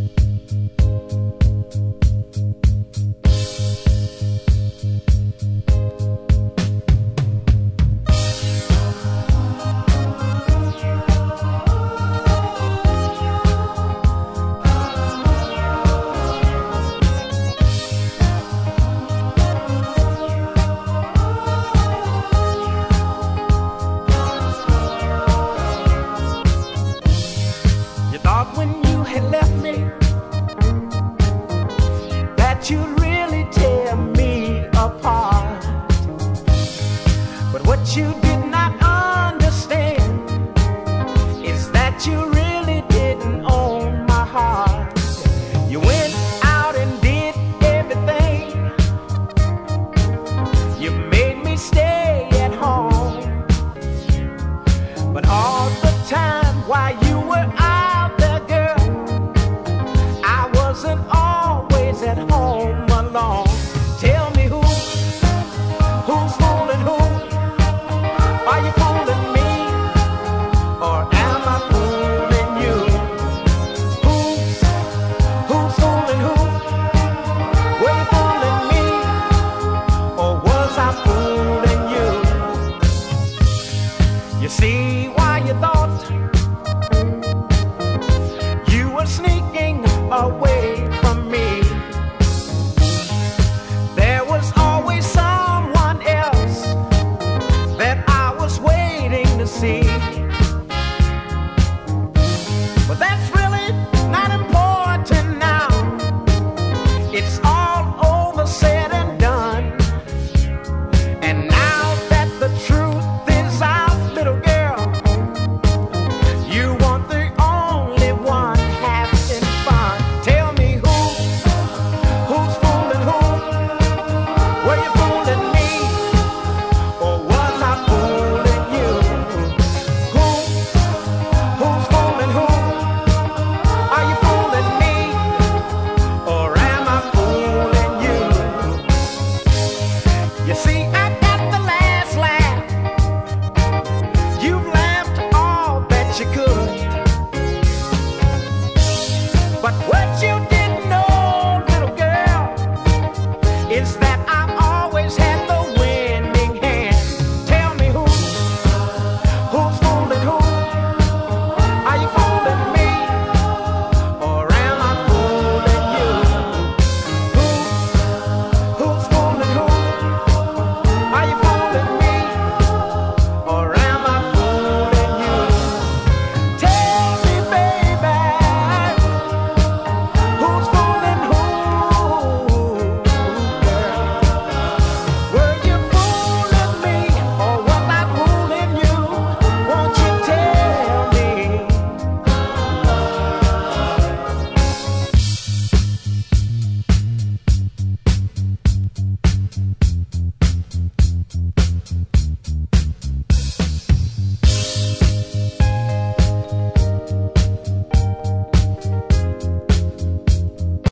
When you had left me, that you'd really tear me apart. But what you did not understand is that you really didn't own my heart. You went out and did everything. You made me stay at home. But all the time while you were out there, girl, I wasn't always at home alone. Tell me who's fooling who? Are you fooling me, or am I fooling you? Who's fooling who? Were you fooling me, or was I fooling you? You see why you thought you were sneaking away